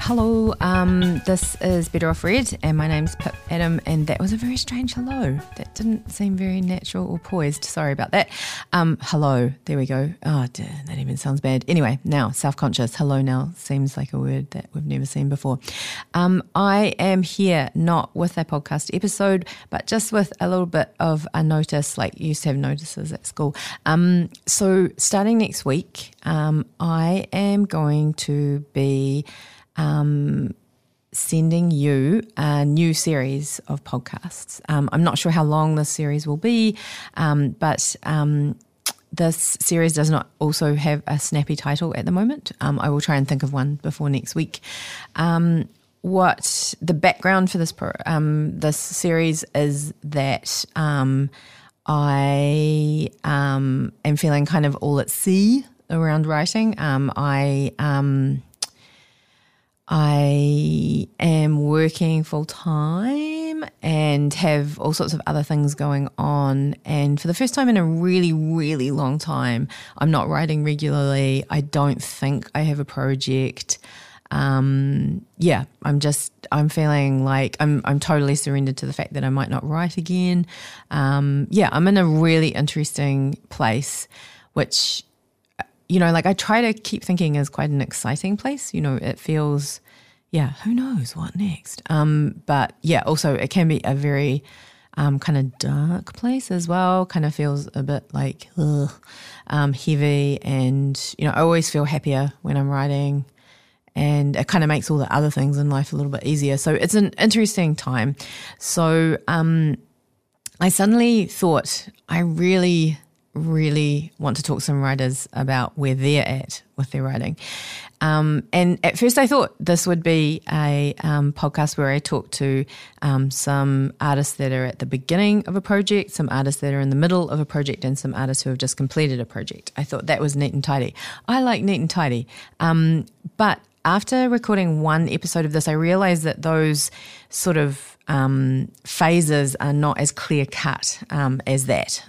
Hello, this is Better Off Red, and my name's Pip Adam, and that was a very strange hello. That didn't seem very natural or poised. Sorry about that. Hello, there we go. Oh, dear, that even sounds bad. Anyway, now, self-conscious. Hello now seems like a word that we've never seen before. I am here not with a podcast episode, but just with a little bit of a notice, like you used to have notices at school. So starting next week, I am going to be sending you a new series of podcasts. I'm not sure how long this series will be, but this series does not also have a snappy title at the moment. I will try and think of one before next week. What the background for this this series is that I am feeling kind of all at sea around writing. I am working full time and have all sorts of other things going on. And for the first time in a really, really long time, I'm not writing regularly. I don't think I have a project. I'm feeling like I'm totally surrendered to the fact that I might not write again. I'm in a really interesting place, which, like I try to keep thinking is quite an exciting place. It feels, who knows what next? But also it can be a very kind of dark place as well. Kind of feels a bit like heavy, and I always feel happier when I'm writing, and it kind of makes all the other things in life a little bit easier. So it's an interesting time. So I suddenly thought I really want to talk to some writers about where they're at with their writing. And at first I thought this would be a podcast where I talk to some artists that are at the beginning of a project, some artists that are in the middle of a project, and some artists who have just completed a project. I thought that was neat and tidy. I like neat and tidy. But after recording one episode of this, I realized that those sort of phases are not as clear cut as that.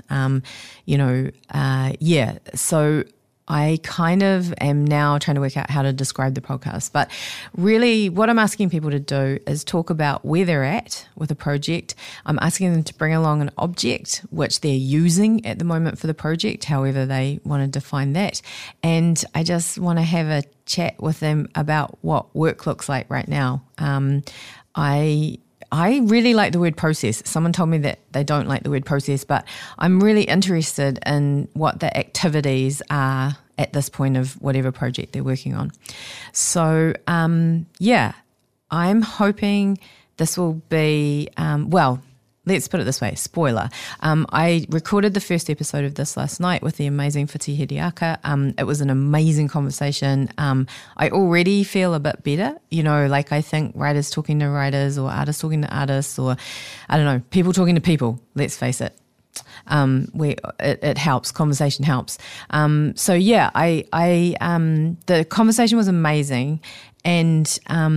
So I kind of am now trying to work out how to describe the podcast. But really what I'm asking people to do is talk about where they're at with a project. I'm asking them to bring along an object which they're using at the moment for the project, however they want to define that. And I just want to have a chat with them about what work looks like right now. I really like the word process. Someone told me that they don't like the word process, but I'm really interested in what the activities are at this point of whatever project they're working on. So, I'm hoping this will be, let's put it this way, spoiler. I recorded the first episode of this last night with the amazing Whiti Hiriaka. It was an amazing conversation. I already feel a bit better, I think writers talking to writers, or artists talking to artists, or I don't know, people talking to people, let's face it. It helps, conversation helps. The conversation was amazing, and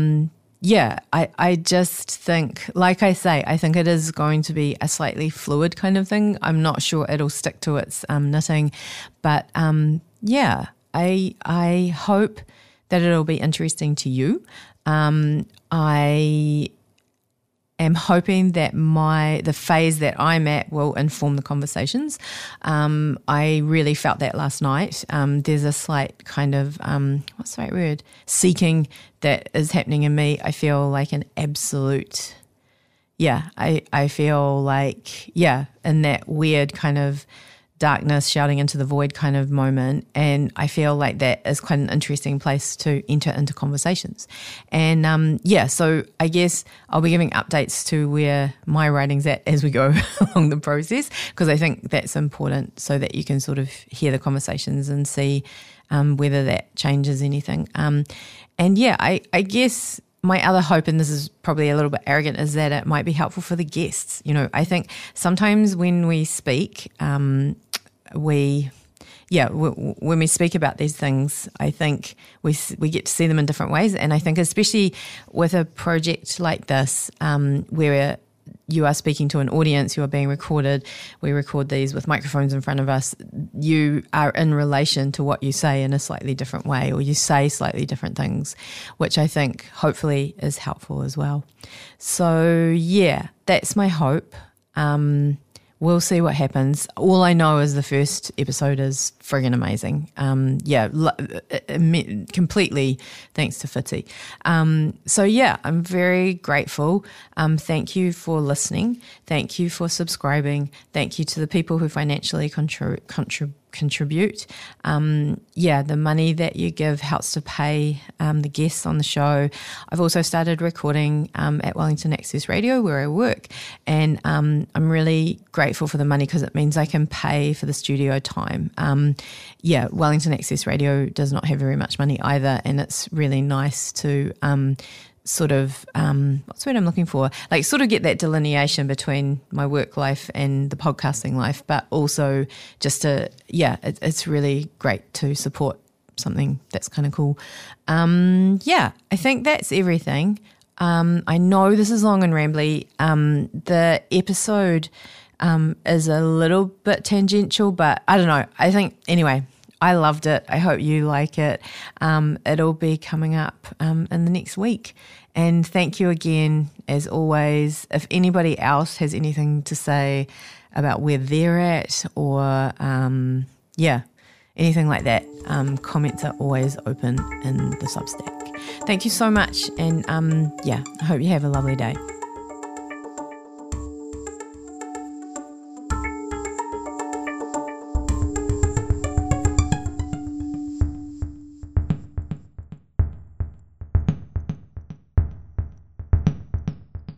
I just think, like I say, I think it is going to be a slightly fluid kind of thing. I'm not sure it'll stick to its knitting, but I hope that it'll be interesting to you. I am hoping that the phase that I'm at will inform the conversations. I really felt that last night. There's a slight kind of, what's the right word? Seeking that is happening in me. I feel like an absolute, I feel like, in that weird kind of darkness shouting into the void kind of moment. And I feel like that is quite an interesting place to enter into conversations. And so I guess I'll be giving updates to where my writing's at as we go along the process, because I think that's important so that you can sort of hear the conversations and see whether that changes anything. I guess my other hope, and this is probably a little bit arrogant, is that it might be helpful for the guests. I think sometimes when we speak, when we speak about these things, I think we get to see them in different ways. And I think especially with a project like this, where you are speaking to an audience, you are being recorded, we record these with microphones in front of us, you are in relation to what you say in a slightly different way, or you say slightly different things, which I think hopefully is helpful as well. So yeah, that's my hope. We'll see what happens. All I know is the first episode is friggin' amazing. Completely thanks to Whiti. So yeah, I'm very grateful. Thank you for listening. Thank you for subscribing. Thank you to the people who financially contribute. The money that you give helps to pay the guests on the show. I've also started recording at Wellington Access Radio where I work, and I'm really grateful for the money because it means I can pay for the studio time. Wellington Access Radio does not have very much money either, and it's really nice to what's the word I'm looking for? Like sort of get that delineation between my work life and the podcasting life, but also just it's really great to support something that's kind of cool. I think that's everything. I know this is long and rambly. The episode is a little bit tangential, but I don't know. I think, anyway, I loved it. I hope you like it. It'll be coming up in the next week. And thank you again, as always. If anybody else has anything to say about where they're at or, anything like that, comments are always open in the Substack. Thank you so much. And, I hope you have a lovely day.